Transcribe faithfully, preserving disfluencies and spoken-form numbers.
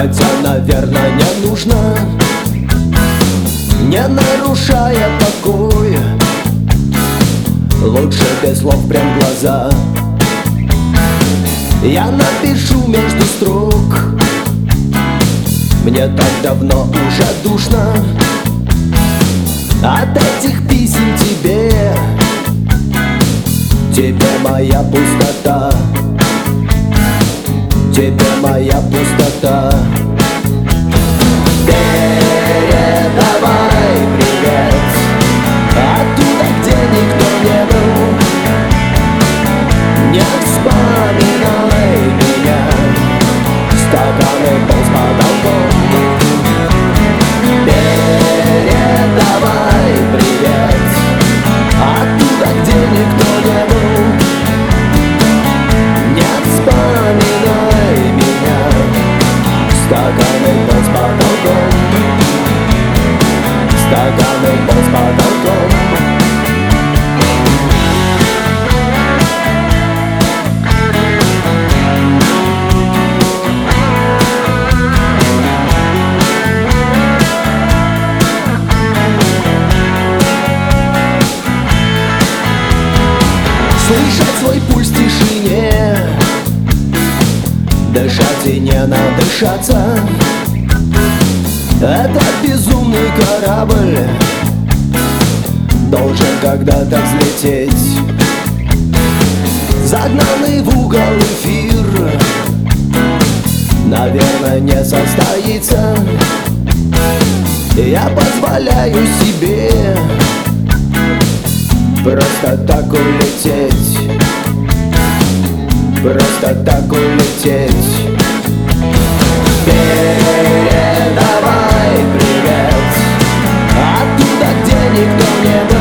Хотя, наверное, не нужно, не нарушая покой. Лучше без слов прям в глаза я напишу между строк: мне так давно уже душно от этих писем тебе. Тебе моя пустота, тебе моя пустота. Передавай привет оттуда, где никто не был. Не вспоминай меня, стаканы пол с потолком. Передавай привет оттуда, где никто не был. Не вспоминай меня, стаканы пол с потолком. Стаканы пол с потолком. Слышать свой пульс в тишине, дышать и не надышаться. Этот безумный корабль должен когда-то взлететь. Загнанный в угол эфир, наверное, не состоится. Я позволяю себе просто так улететь, просто так улететь. Передавай привет оттуда, где никто не был.